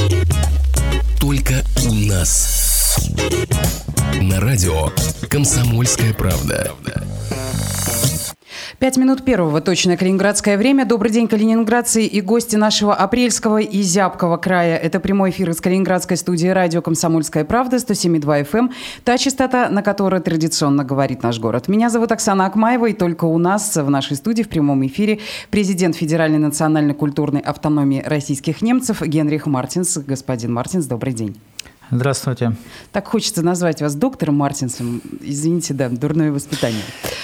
Только у нас. На радио «Комсомольская правда». 5 минут первого, точное калининградское время. Добрый день, калининградцы и гости нашего апрельского и зябкого края. Это прямой эфир из калининградской студии радио «Комсомольская правда», 107,2 FM. Та частота, на которой традиционно говорит наш город. Меня зовут Оксана Акмаева, и только у нас в нашей студии в прямом эфире президент Федеральной национальной культурной автономии российских немцев Генрих Мартинс. Господин Мартинс, добрый день. Здравствуйте. Так хочется назвать вас доктором Мартинсом. Извините, да, дурное воспитание.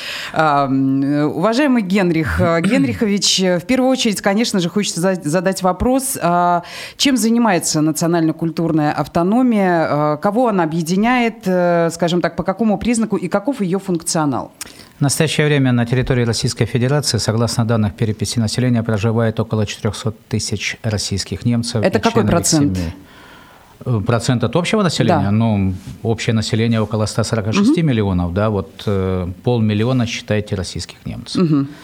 Уважаемый Генрих Генрихович, в первую очередь, конечно же, хочется задать вопрос, чем занимается национально-культурная автономия, кого она объединяет, скажем так, по какому признаку и каков ее функционал? В настоящее время на территории Российской Федерации, согласно данных переписи населения, проживает около 400 тысяч российских немцев. Это какой процент? Процент от общего населения? Да. Ну, общее население около 146 миллионов, да, вот 500 000, считайте, российских немцев.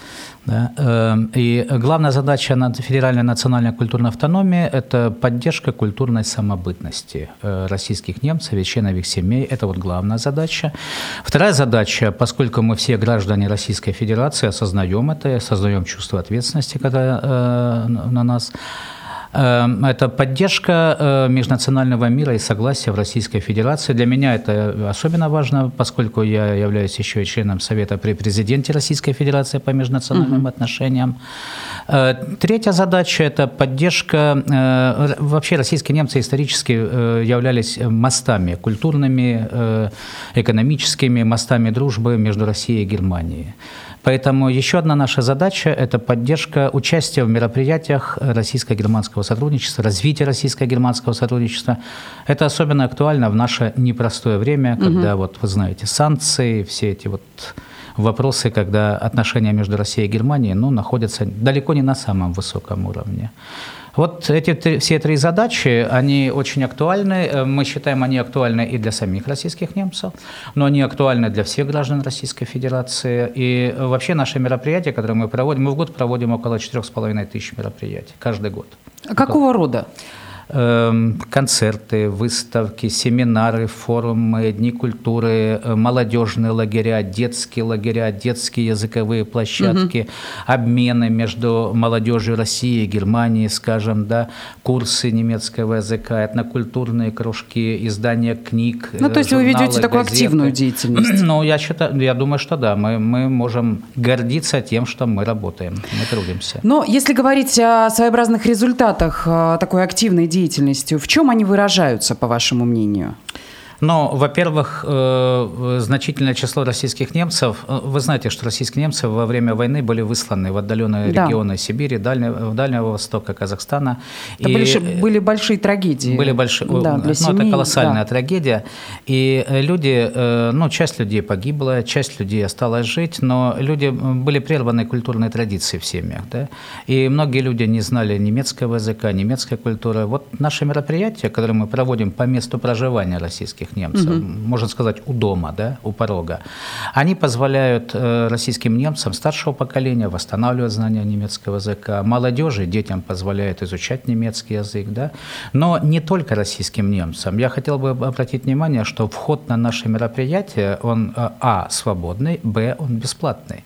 Да. И главная задача Федеральной национальной культурной автономии – это поддержка культурной самобытности российских немцев и членов их семей. Это вот главная задача. Вторая задача, поскольку мы все граждане Российской Федерации, осознаем чувство ответственности, которое на нас, это поддержка межнационального мира и согласия в Российской Федерации. Для меня это особенно важно, поскольку я являюсь еще и членом Совета при президенте Российской Федерации по межнациональным отношениям. Третья задача – это поддержка… Вообще российские немцы исторически являлись мостами культурными, экономическими, мостами дружбы между Россией и Германией. Поэтому еще одна наша задача – это поддержка участия в мероприятиях российско-германского сотрудничества, развития российско-германского сотрудничества. Это особенно актуально в наше непростое время, когда, вот вы знаете, санкции, все эти вот вопросы, когда отношения между Россией и Германией находятся далеко не на самом высоком уровне. Вот все три задачи, они очень актуальны. Мы считаем, они актуальны и для самих российских немцев, но они актуальны для всех граждан Российской Федерации. И вообще наши мероприятия, которые мы проводим, мы в год проводим около 4500 мероприятий каждый год. Какого рода? Концерты, выставки, семинары, форумы, дни культуры, молодежные лагеря, детские языковые площадки, обмены между молодежью России и Германии, скажем, да, курсы немецкого языка, этнокультурные кружки, издание книг, то есть журналы, вы ведете такую газеты. активную деятельность? Я думаю, что да, мы можем гордиться тем, что мы работаем, мы трудимся. Но если говорить о своеобразных результатах такой активной деятельностью, в чем они выражаются, по вашему мнению? Во-первых, значительное число российских немцев. Вы знаете, что российские немцы во время войны были высланы в отдаленные регионы Сибири, Дальнего Востока, Казахстана. Были большие трагедии. Для семей, это колоссальная трагедия. И люди, часть людей погибла, часть людей осталась жить, но люди были прерваны культурной традицией в семьях. Да? И многие люди не знали немецкого языка, немецкой культуры. Вот наши мероприятия, которые мы проводим по месту проживания российских немцев, можно сказать, у дома, да, у порога, они позволяют российским немцам старшего поколения восстанавливать знания немецкого языка, молодежи, детям позволяют изучать немецкий язык, да, но не только российским немцам. Я хотел бы обратить внимание, что вход на наши мероприятия, он свободный, он бесплатный.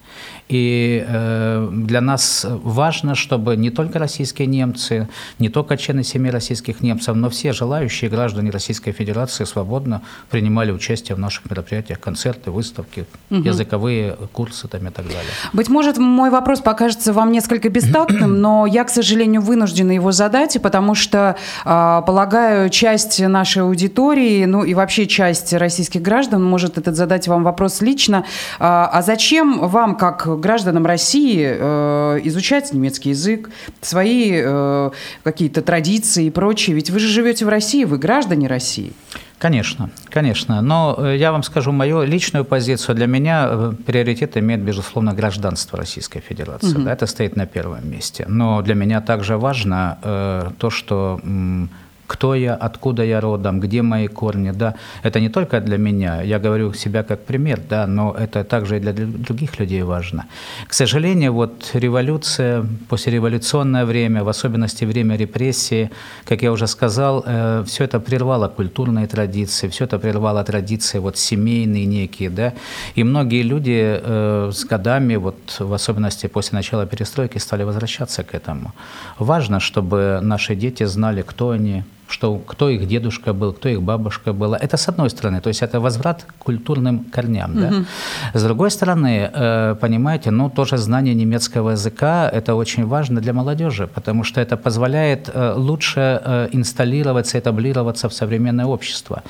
И для нас важно, чтобы не только российские немцы, не только члены семьи российских немцев, но все желающие граждане Российской Федерации свободно принимали участие в наших мероприятиях, концерты, выставки, языковые курсы и так далее. Быть может, мой вопрос покажется вам несколько бестактным, но я, к сожалению, вынуждена его задать, потому что, полагаю, часть нашей аудитории, и вообще часть российских граждан может задать вам вопрос лично. А зачем вам, как гражданам России, изучать немецкий язык, свои какие-то традиции и прочее? Ведь вы же живете в России, вы граждане России. Конечно. Но я вам скажу мою личную позицию. Для меня приоритет имеет, безусловно, гражданство Российской Федерации. Да, это стоит на первом месте. Но для меня также важно то, что кто я, откуда я родом, где мои корни, да. Это не только для меня, я говорю себя как пример, да, но это также и для других людей важно. К сожалению, вот революция, послереволюционное время, в особенности время репрессий, как я уже сказал, все это прервало культурные традиции, все это прервало традиции вот семейные некие, да, и многие люди с годами, вот в особенности после начала перестройки, стали возвращаться к этому. Важно, чтобы наши дети знали, кто они, кто их дедушка был, кто их бабушка была. Это с одной стороны, то есть это возврат к культурным корням. Да? С другой стороны, понимаете, тоже знание немецкого языка – это очень важно для молодежи, потому что это позволяет лучше инсталлироваться, этаблироваться в современное общество.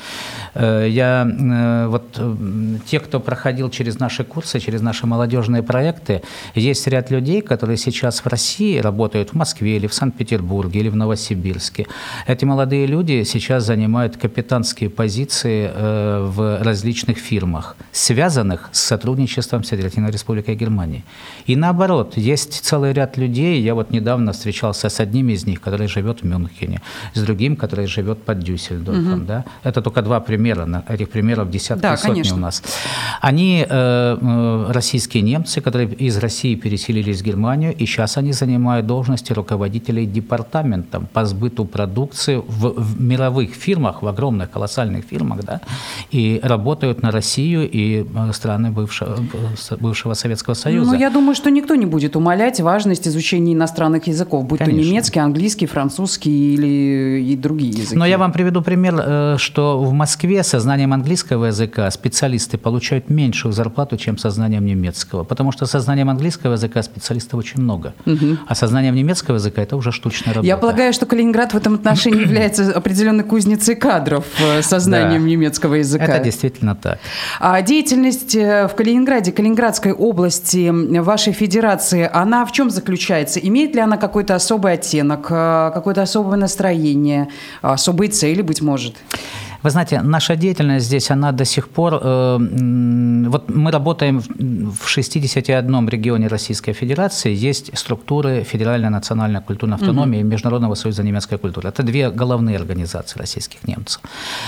Те, кто проходил через наши курсы, через наши молодежные проекты, есть ряд людей, которые сейчас в России работают в Москве или в Санкт-Петербурге или в Новосибирске. Эти молодые люди сейчас занимают капитанские позиции в различных фирмах, связанных с сотрудничеством с Федеративной Республикой Германии. И наоборот, есть целый ряд людей, я вот недавно встречался с одним из них, который живет в Мюнхене, с другим, который живет под Дюссельдорфом. Да? Это только два примера, этих примеров десятки, сотни у нас. Они российские немцы, которые из России переселились в Германию, и сейчас они занимают должности руководителей департаментом по сбыту продукции в мировых фирмах, в огромных, колоссальных фирмах, да, и работают на Россию и страны бывшего Советского Союза. Я думаю, что никто не будет умалять важность изучения иностранных языков, будь то немецкий, английский, французский или и другие языки. Но я вам приведу пример, что в Москве со знанием английского языка специалисты получают меньшую зарплату, чем со знанием немецкого, потому что со знанием английского языка специалистов очень много, а со знанием немецкого языка это уже штучная работа. Я полагаю, что Калининград в этом отношении является определенной кузницей кадров со знанием немецкого языка. Это действительно так. А деятельность в Калининграде, Калининградской области, вашей федерации, она в чем заключается? Имеет ли она какой-то особый оттенок, какое-то особое настроение, особые цели, быть может? Вы знаете, наша деятельность здесь, она до сих пор... Вот мы работаем в 61 регионе Российской Федерации, есть структуры Федеральной национальной культурной автономии и Международного союза немецкой культуры. Это две головные организации российских немцев.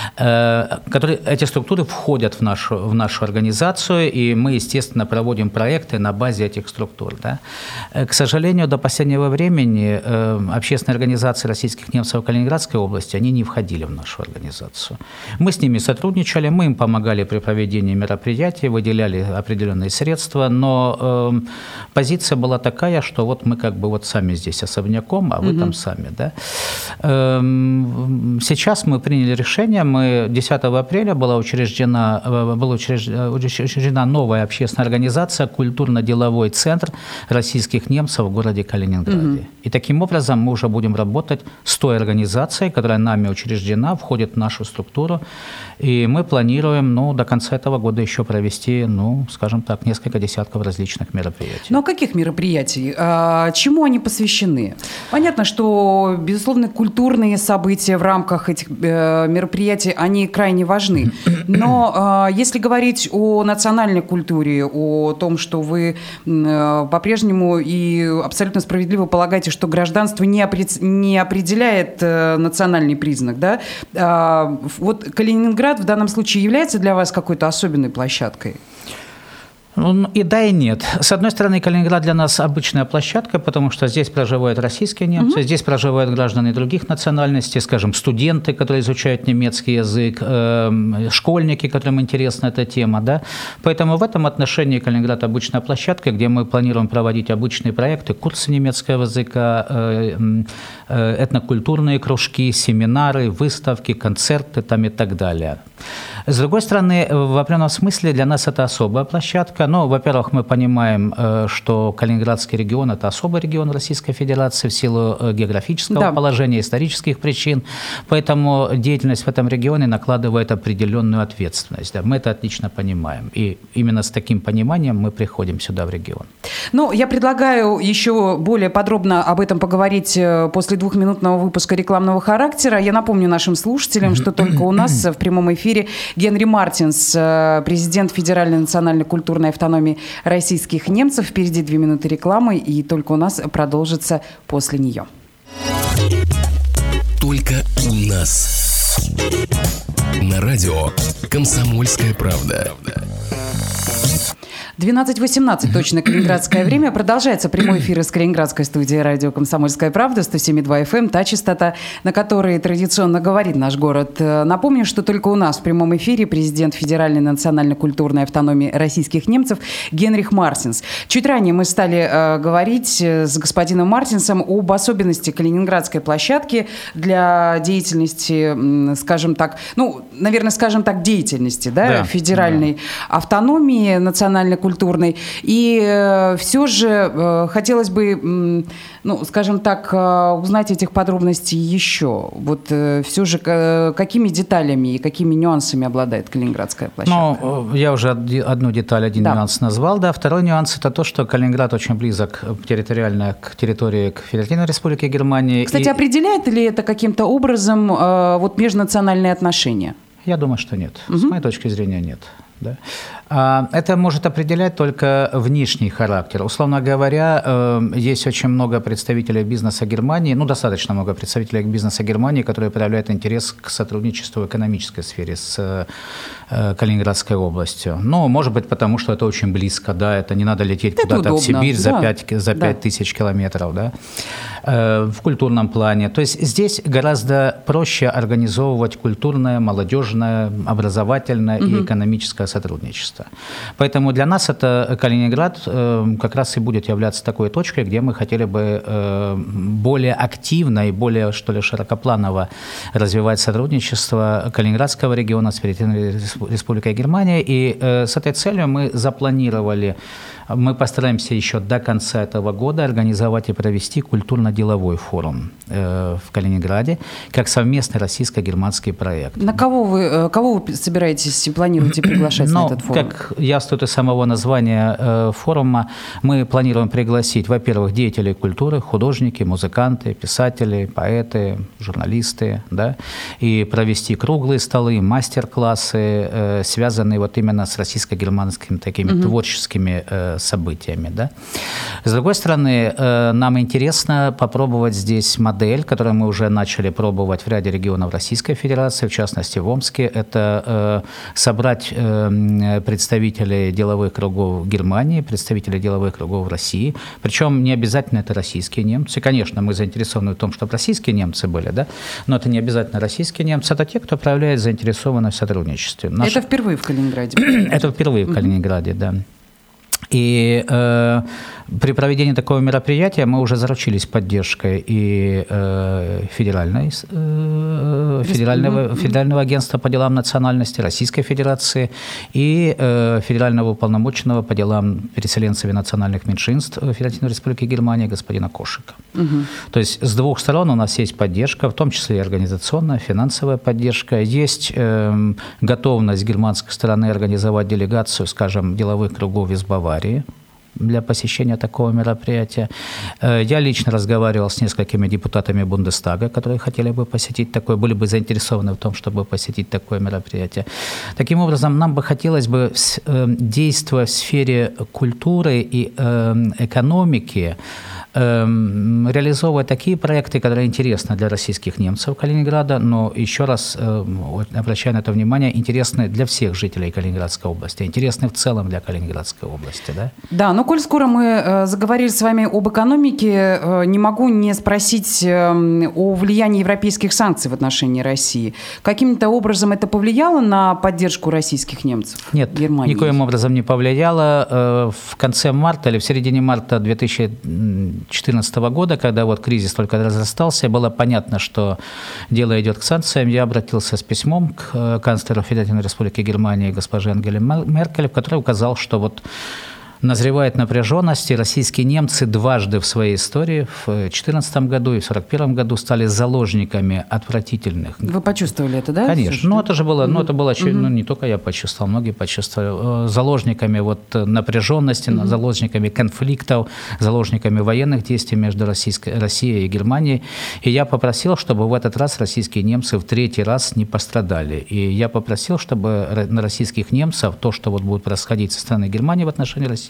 Эти структуры входят в нашу организацию, и мы, естественно, проводим проекты на базе этих структур. Да? К сожалению, до последнего времени общественные организации российских немцев в Калининградской области, они не входили в нашу организацию. Мы с ними сотрудничали, мы им помогали при проведении мероприятий, выделяли определенные средства, но позиция была такая, что вот мы как бы вот сами здесь особняком, а вы там сами. Да? Сейчас мы приняли решение, 10 апреля была учреждена новая общественная организация «Культурно-деловой центр российских немцев в городе Калининграде». И таким образом мы уже будем работать с той организацией, которая нами учреждена, входит в нашу структуру. И мы планируем до конца этого года еще провести, скажем так, несколько десятков различных мероприятий. Но каких мероприятий? Чему они посвящены? Понятно, что, безусловно, культурные события в рамках этих мероприятий, они крайне важны. Но если говорить о национальной культуре, о том, что вы по-прежнему и абсолютно справедливо полагаете, что гражданство не определяет национальный признак, да? Вот Калининград в данном случае является для вас какой-то особенной площадкой? И да, и нет. С одной стороны, Калининград для нас обычная площадка, потому что здесь проживают российские немцы, здесь проживают граждане других национальностей, скажем, студенты, которые изучают немецкий язык, школьники, которым интересна эта тема. Да? Поэтому в этом отношении Калининград обычная площадка, где мы планируем проводить обычные проекты, курсы немецкого языка, этнокультурные кружки, семинары, выставки, концерты и так далее. С другой стороны, в определенном смысле для нас это особая площадка. Во-первых, мы понимаем, что Калининградский регион – это особый регион Российской Федерации в силу географического положения, исторических причин. Поэтому деятельность в этом регионе накладывает определенную ответственность. Да, мы это отлично понимаем. И именно с таким пониманием мы приходим сюда, в регион. Я предлагаю еще более подробно об этом поговорить после 2-минутного выпуска рекламного характера. Я напомню нашим слушателям, что только у нас в прямом эфире Генри Мартинс, президент Федеральной национальной культурной автономии российских немцев. Впереди 2 минуты рекламы, и только у нас продолжится после нее. только у нас. На радио «Комсомольская правда». 12:18, точно калининградское время. Продолжается прямой эфир из калининградской студии радио «Комсомольская правда», 107,2 FM, та частота, на которой традиционно говорит наш город. Напомню, что только у нас в прямом эфире президент Федеральной национально-культурной автономии российских немцев Генрих Мартинс. Чуть ранее мы стали говорить с господином Мартинсом об особенности калининградской площадки для деятельности, скажем так, деятельности, федеральной автономии, национально-культурной. И все же хотелось бы, узнать этих подробностей еще. Вот все же какими деталями и какими нюансами обладает калининградская площадка? Я уже одну деталь, один нюанс назвал. Да. Второй нюанс – это то, что Калининград очень близок территориально к территории Федеративной Республики Германии. Кстати, определяет ли это каким-то образом межнациональные отношения? Я думаю, что нет. С моей точки зрения, нет. Да. Это может определять только внешний характер. Условно говоря, есть очень много представителей бизнеса Германии, достаточно много представителей бизнеса Германии, которые проявляют интерес к сотрудничеству в экономической сфере с Калининградской областью. Может быть, потому что это очень близко, да, это не надо лететь куда-то в Сибирь за 5000 километров, да, в культурном плане. То есть здесь гораздо проще организовывать культурное, молодежное, образовательное и экономическое сотрудничество. Поэтому для нас это Калининград как раз и будет являться такой точкой, где мы хотели бы более активно и более, широкопланово развивать сотрудничество Калининградского региона с Федеративной Республикой Германия. И с этой целью мы постараемся еще до конца этого года организовать и провести культурно-деловой форум в Калининграде как совместный российско-германский проект. На кого вы собираетесь и планируете приглашать на этот форум? Как явствует из самого названия форума, мы планируем пригласить, во-первых, деятелей культуры, художники, музыканты, писатели, поэты, журналисты, да, и провести круглые столы, мастер-классы, связанные именно с российско-германскими такими творческими событиями. Да. С другой стороны, нам интересно попробовать здесь модель, которую мы уже начали пробовать в ряде регионов Российской Федерации, в частности в Омске. Это собрать представителей деловых кругов Германии, представителей деловых кругов России. Причем не обязательно это российские немцы. Конечно, мы заинтересованы в том, чтобы российские немцы были, да? Но это не обязательно российские немцы. Это те, кто проявляет заинтересованность в сотрудничестве. Это впервые в Калининграде? Это впервые в Калининграде, да. И при проведении такого мероприятия мы уже заручились поддержкой и Федерального агентства по делам национальности Российской Федерации и Федерального уполномоченного по делам переселенцев и национальных меньшинств Федеративной Республики Германии господина Кошика. То есть с двух сторон у нас есть поддержка, в том числе и организационная, финансовая поддержка. Есть готовность германской стороны организовать делегацию, скажем, деловых кругов из Баварии для посещения такого мероприятия. Я лично разговаривал с несколькими депутатами Бундестага, которые хотели бы посетить такое, были бы заинтересованы в том, чтобы посетить такое мероприятие. Таким образом, нам бы хотелось бы, действуя в сфере культуры и экономики, реализовывать такие проекты, которые интересны для российских немцев Калининграда, но еще раз обращаю на это внимание, интересны для всех жителей Калининградской области, интересны в целом для Калининградской области. Да, да, но коль скоро мы заговорили с вами об экономике, не могу не спросить о влиянии европейских санкций в отношении России. Каким-то образом это повлияло на поддержку российских немцев? Нет, никоим образом не повлияло. В конце марта или в середине марта 2014 года, когда кризис только разрастался, было понятно, что дело идет к санкциям. Я обратился с письмом к канцлеру Федеративной Республики Германии госпоже Ангеле Меркель, в которой указал, что назревает напряженность, и российские немцы дважды в своей истории, в 2014 году и в 1941 году, стали заложниками отвратительных. Вы почувствовали это, да? Конечно. Это же было, это было, не только я почувствовал, многие почувствовали, заложниками напряженности, заложниками конфликтов, заложниками военных действий между Россией и Германией. И я попросил, чтобы в этот раз российские немцы в третий раз не пострадали. И я попросил, чтобы на российских немцев то, что будет происходить со стороны Германии в отношении России,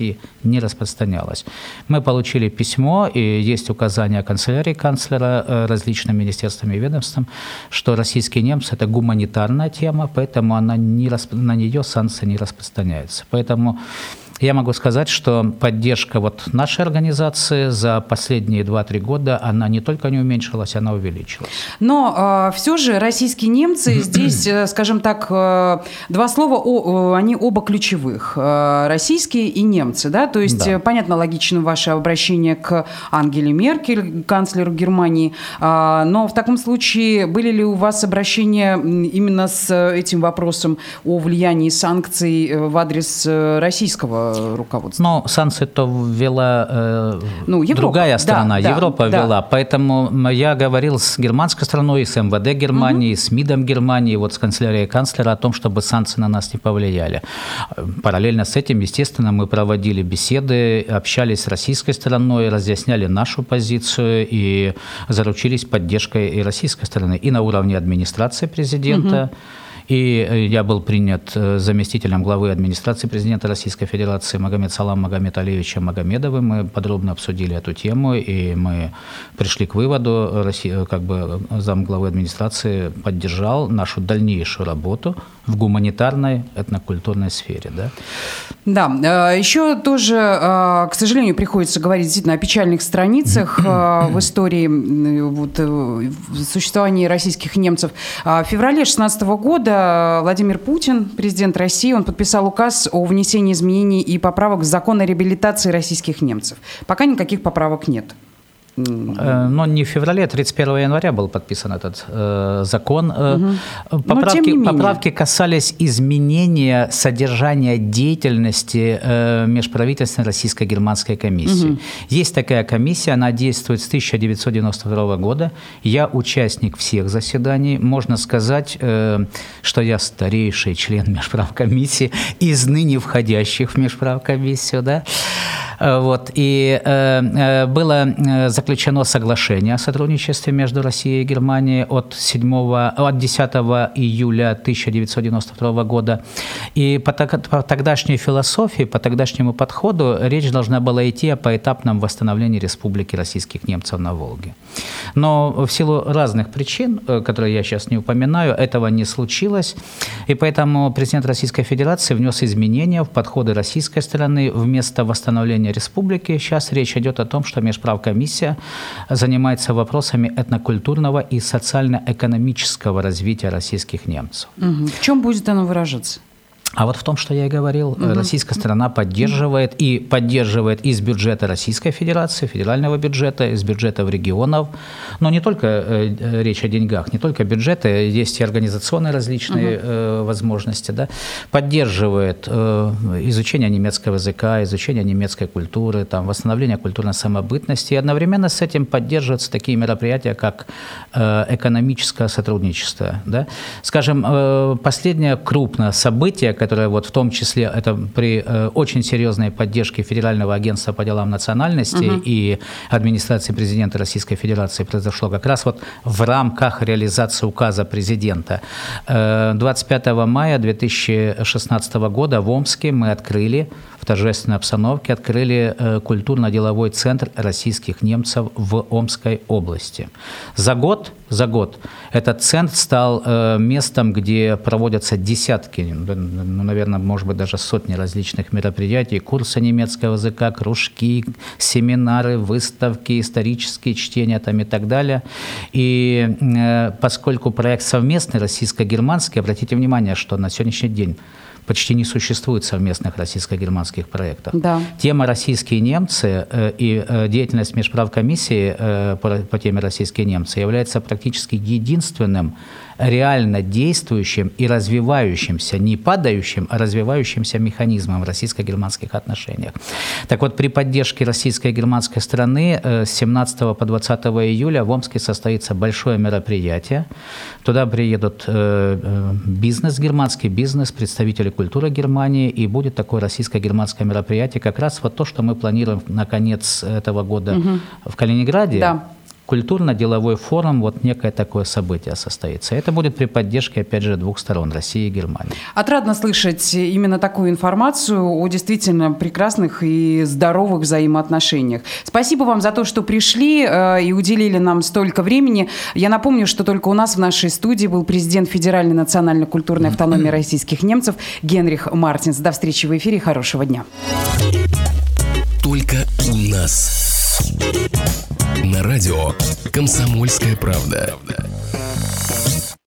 России не распространялось. Мы получили письмо, и есть указания канцелярии канцлера различным министерствам и ведомствам, что российские немцы – это гуманитарная тема, поэтому на нее санкции не распространяются. Поэтому я могу сказать, что поддержка нашей организации за последние 2-3 года, она не только не уменьшилась, она увеличилась. Но все же российские немцы, здесь, скажем так, два слова, они оба ключевых. Российские и немцы, да? То есть, да. Понятно, логично ваше обращение к Ангеле Меркель, канцлеру Германии, но в таком случае были ли у вас обращения именно с этим вопросом о влиянии санкций в адрес российского руководства? Но санкции-то ввела другая страна, Европа ввела. Поэтому я говорил с германской страной, с МВД Германии, с МИДом Германии, с канцелярией канцлера о том, чтобы санкции на нас не повлияли. Параллельно с этим, естественно, мы проводили беседы, общались с российской стороной, разъясняли нашу позицию и заручились поддержкой и российской стороны, и на уровне администрации президента. И я был принят заместителем главы администрации президента Российской Федерации Магомед Алиевичем Магомедовым. Мы подробно обсудили эту тему, и мы пришли к выводу, замглавы администрации поддержал нашу дальнейшую работу в гуманитарной, этнокультурной сфере. Да, еще тоже, к сожалению, приходится говорить действительно о печальных страницах в истории существования российских немцев. В феврале 2016 года Владимир Путин, президент России, он подписал указ о внесении изменений и поправок в закон о реабилитации российских немцев. Пока никаких поправок нет. Но не в феврале, 31 января был подписан этот закон. Поправки касались изменения содержания деятельности межправительственной российско-германской комиссии. Есть такая комиссия, она действует с 1992 года. Я участник всех заседаний. Можно сказать, что я старейший член межправкомиссии из ныне входящих в межправкомиссию. Да? И было заключено соглашение о сотрудничестве между Россией и Германией от 10 июля 1992 года. И по тогдашней философии, по тогдашнему подходу речь должна была идти о поэтапном восстановлении Республики российских немцев на Волге. Но в силу разных причин, которые я сейчас не упоминаю, этого не случилось. И поэтому президент Российской Федерации внес изменения в подходы российской стороны. Вместо восстановления республики сейчас речь идет о том, что межправкомиссия занимается вопросами этнокультурного и социально-экономического развития российских немцев. В чем будет оно выражаться? А в том, что я и говорил, российская сторона поддерживает из бюджета Российской Федерации, федерального бюджета, из бюджетов регионов. Но не только речь о деньгах, не только бюджеты, есть и организационные различные возможности. Да, поддерживает изучение немецкого языка, изучение немецкой культуры, восстановление культурной самобытности. И одновременно с этим поддерживаются такие мероприятия, как экономическое сотрудничество. Да. Скажем, последнее крупное событие, которое в том числе это при очень серьезной поддержке Федерального агентства по делам национальностей и администрации президента Российской Федерации произошло как раз в рамках реализации указа президента. 25 мая 2016 года в Омске мы в торжественной обстановке открыли культурно-деловой центр российских немцев в Омской области. За год этот центр стал местом, где проводятся десятки, наверное, может быть, даже сотни различных мероприятий, курсы немецкого языка, кружки, семинары, выставки, исторические чтения и так далее. И поскольку проект совместный российско-германский, обратите внимание, что на сегодняшний день почти не существует совместных российско-германских проектов. Да. Тема «Российские немцы» и деятельность межправкомиссии по теме «Российские немцы» является практически единственным реально действующим и развивающимся, не падающим, а развивающимся механизмом в российско-германских отношениях. Так вот, при поддержке российской и германской стороны с 17 по 20 июля в Омске состоится большое мероприятие. Туда приедут германский бизнес, представители культуры Германии, и будет такое российско-германское мероприятие, как раз то, что мы планируем на конец этого года в Калининграде. Да. культурно-деловой форум, вот некое такое событие состоится. Это будет при поддержке, опять же, двух сторон, России и Германии. Отрадно слышать именно такую информацию о действительно прекрасных и здоровых взаимоотношениях. Спасибо вам за то, что пришли и уделили нам столько времени. Я напомню, что только у нас в нашей студии был президент Федеральной национально-культурной автономии российских немцев Генрих Мартинс. До встречи в эфире. Хорошего дня. Только у нас. На радио «Комсомольская правда».